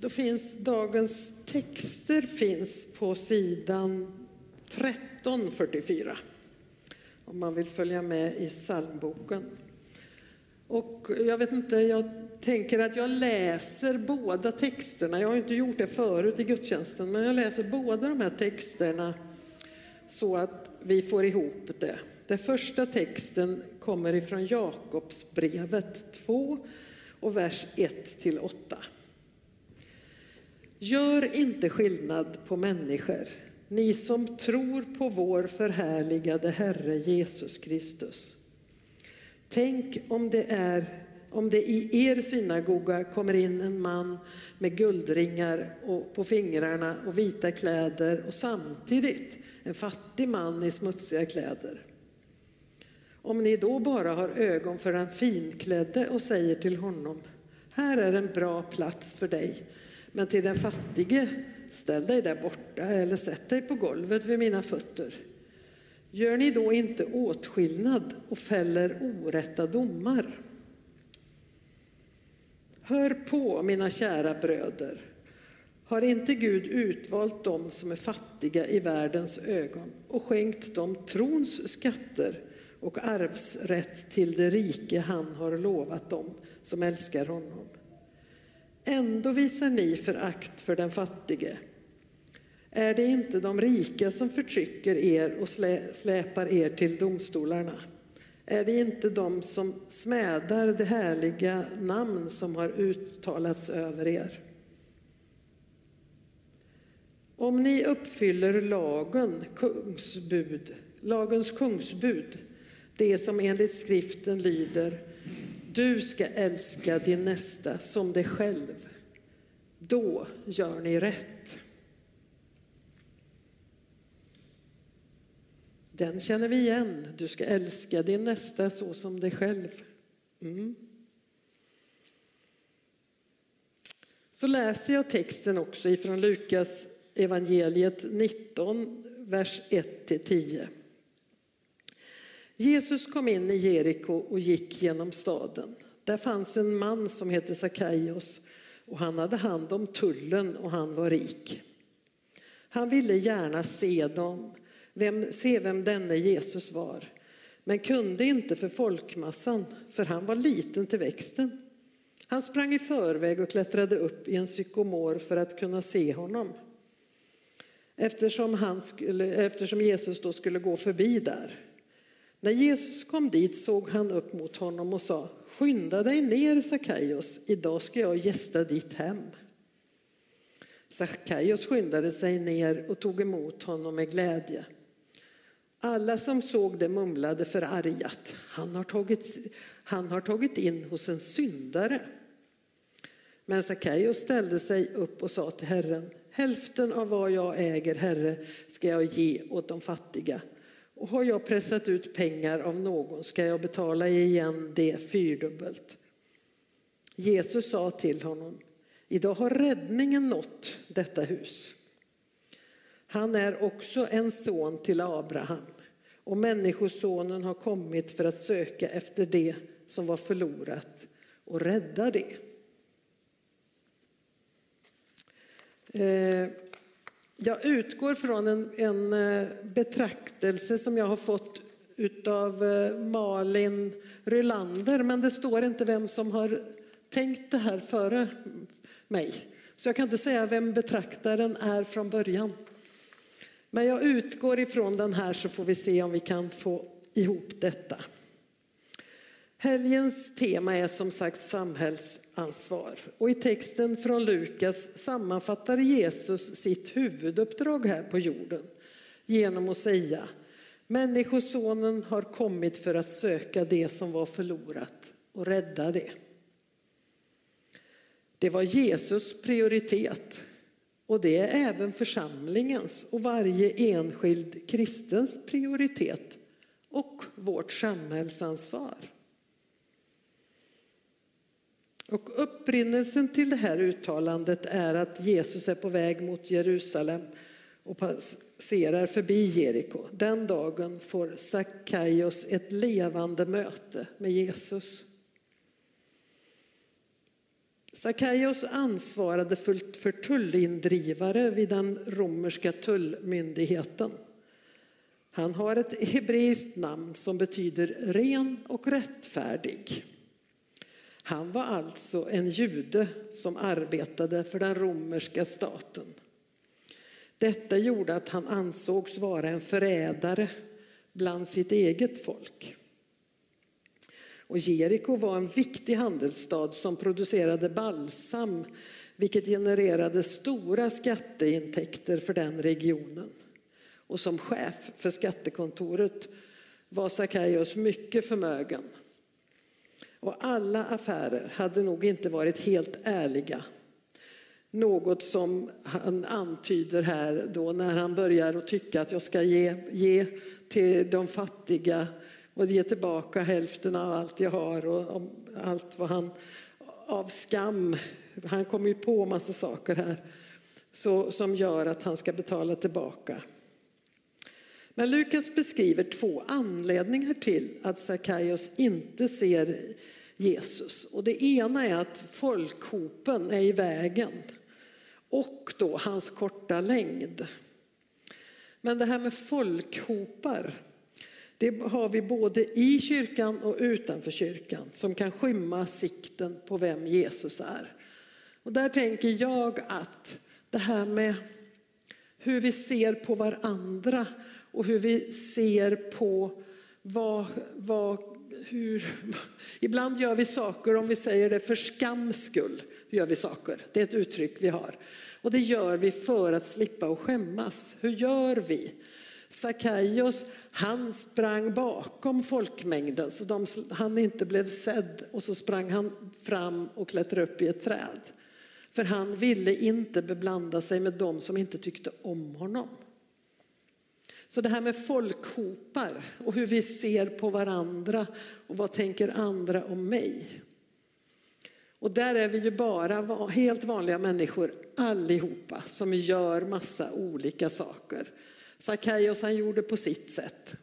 Då finns dagens texter finns på sidan 1344. Om man vill följa med i psalmboken. Och jag tänker att jag läser båda texterna. Jag har inte gjort det förut i gudstjänsten, men jag läser båda de här texterna så att vi får ihop det. Den första texten kommer ifrån Jakobsbrevet 2 och vers 1-8. Gör inte skillnad på människor, ni som tror på vår förhärligade Herre Jesus Kristus. Tänk om det i er synagoga kommer in en man med guldringar på fingrarna och vita kläder och samtidigt en fattig man i smutsiga kläder. Om ni då bara har ögon för den finklädde och säger till honom: här är en bra plats för dig, men till den fattige: ställ dig där borta eller sätt dig på golvet vid mina fötter. Gör ni då inte åtskillnad och fäller orätta domar? Hör på, mina kära bröder. Har inte Gud utvalt dem som är fattiga i världens ögon och skänkt dem trons skatter och arvsrätt till det rike han har lovat dem som älskar honom? Ändå visar ni förakt för den fattige. Är det inte de rika som förtrycker er och släpar er till domstolarna? Är det inte de som smädar det härliga namn som har uttalats över er? Om ni uppfyller lagens kungsbud, det som enligt skriften lyder: du ska älska din nästa som dig själv, då gör ni rätt. Den känner vi igen. Du ska älska din nästa så som dig själv. Så läser jag texten också ifrån Lukas evangeliet 19, vers 1-10. Jesus kom in i Jeriko och gick genom staden. Där fanns en man som hette Sackaios, och han hade hand om tullen och han var rik. Han ville gärna se vem denne Jesus var, men kunde inte för folkmassan, för han var liten till växten. Han sprang i förväg och klättrade upp i en sykomor för att kunna se honom, eftersom Jesus då skulle gå förbi där. När Jesus kom dit såg han upp mot honom och sa: skynda dig ner, Sackaios, idag ska jag gästa ditt hem. Sackaios skyndade sig ner och tog emot honom med glädje. Alla som såg det mumlade förargat: han har tagit in hos en syndare. Men Sackaios ställde sig upp och sa till Herren: hälften av vad jag äger, Herre, ska jag ge åt de fattiga. Och har jag pressat ut pengar av någon ska jag betala igen det 4-dubbelt. Jesus sa till honom: idag har räddningen nått detta hus. Han är också en son till Abraham, och människosonen har kommit för att söka efter det som var förlorat och rädda det. Jag utgår från en betraktelse som jag har fått utav Malin Rylander, men det står inte vem som har tänkt det här före mig. Så jag kan inte säga vem betraktaren är från början. Men jag utgår ifrån den här, så får vi se om vi kan få ihop detta. Helgens tema är som sagt samhällsansvar. Och i texten från Lukas sammanfattar Jesus sitt huvuduppdrag här på jorden genom att säga: människosonen har kommit för att söka det som var förlorat och rädda det. Det var Jesus prioritet, och det är även församlingens och varje enskild kristens prioritet och vårt samhällsansvar. Och upprinnelsen till det här uttalandet är att Jesus är på väg mot Jerusalem och passerar förbi Jeriko. Den dagen får Sackaios ett levande möte med Jesus. Sackaios ansvarade för tullindrivare vid den romerska tullmyndigheten. Han har ett hebreiskt namn som betyder ren och rättfärdig. Han var alltså en jude som arbetade för den romerska staten. Detta gjorde att han ansågs vara en förrädare bland sitt eget folk. Och Jeriko var en viktig handelsstad som producerade balsam, vilket genererade stora skatteintäkter för den regionen. Och som chef för skattekontoret var Sackaios mycket förmögen. Och alla affärer hade nog inte varit helt ärliga. Något som han antyder här då när han börjar att tycka att jag ska ge till de fattiga och ge tillbaka hälften av allt jag har och allt vad han av skam. Han kommer ju på massa saker här som gör att han ska betala tillbaka. Men Lukas beskriver 2 anledningar till att Sackaios inte ser Jesus. Och det ena är att folkhopen är i vägen och då hans korta längd. Men det här med folkhopar, det har vi både i kyrkan och utanför kyrkan som kan skymma sikten på vem Jesus är. Och där tänker jag att det här med hur vi ser på varandra och hur vi ser på ibland gör vi saker, om vi säger det för skams skull, gör vi saker. Det är ett uttryck vi har. Och det gör vi för att slippa att skämmas. Hur gör vi? Sackaios, han sprang bakom folkmängden så han inte blev sedd, och så sprang han fram och klättrade upp i ett träd. För han ville inte beblanda sig med dem som inte tyckte om honom. Så det här med folkhopar och hur vi ser på varandra och vad tänker andra om mig. Och där är vi ju bara helt vanliga människor allihopa som gör massa olika saker. Sackaios, han gjorde på sitt sätt.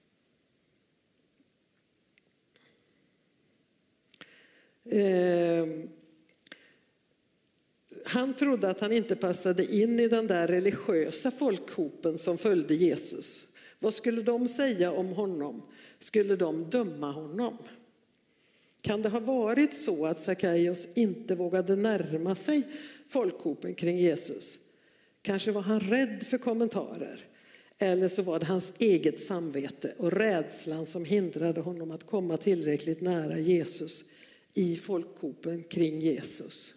Han trodde att han inte passade in i den där religiösa folkhopen som följde Jesus. Vad skulle de säga om honom? Skulle de döma honom? Kan det ha varit så att Sackaios inte vågade närma sig folkhopen kring Jesus? Kanske var han rädd för kommentarer. Eller så var det hans eget samvete och rädslan som hindrade honom att komma tillräckligt nära Jesus i folkhopen kring Jesus.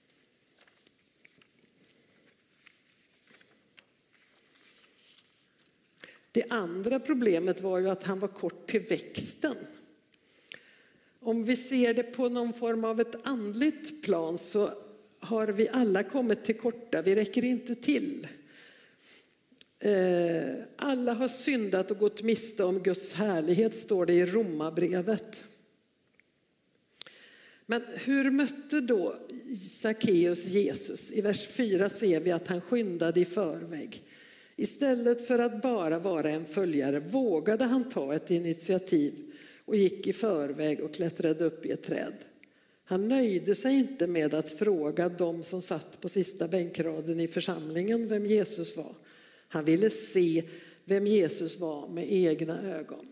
Det andra problemet var ju att han var kort till växten. Om vi ser det på någon form av ett andligt plan så har vi alla kommit till korta. Vi räcker inte till. Alla har syndat och gått miste om Guds härlighet, står det i Romarbrevet. Men hur mötte då Sackaios Jesus? I vers 4 ser vi att han skyndade i förväg. Istället för att bara vara en följare vågade han ta ett initiativ och gick i förväg och klättrade upp i ett träd. Han nöjde sig inte med att fråga de som satt på sista bänkraden i församlingen vem Jesus var. Han ville se vem Jesus var med egna ögon.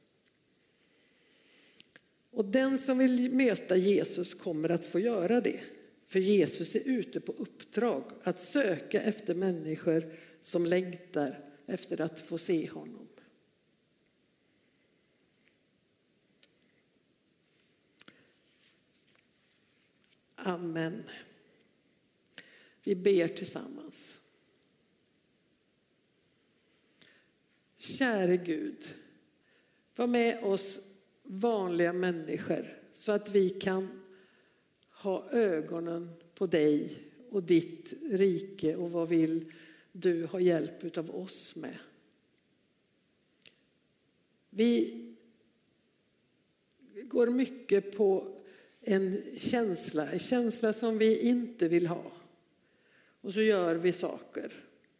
Och den som vill möta Jesus kommer att få göra det. För Jesus är ute på uppdrag att söka efter människor som längtar efter att få se honom. Amen. Vi ber tillsammans. Käre Gud, var med oss vanliga människor så att vi kan ha ögonen på dig och ditt rike och vad vill du ha hjälp av oss med. Vi går mycket på en känsla som vi inte vill ha. Och så gör vi saker.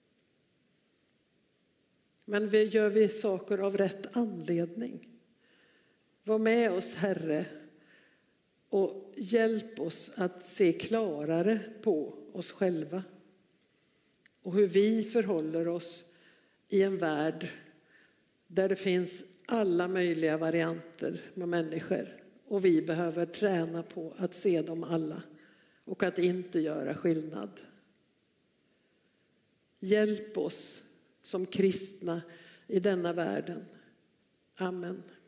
Men gör vi saker av rätt anledning. Var med oss, Herre, Och hjälp oss att se klarare på oss själva. Och hur vi förhåller oss i en värld där det finns alla möjliga varianter med människor. Och vi behöver träna på att se dem alla och att inte göra skillnad. Hjälp oss som kristna i denna världen. Amen.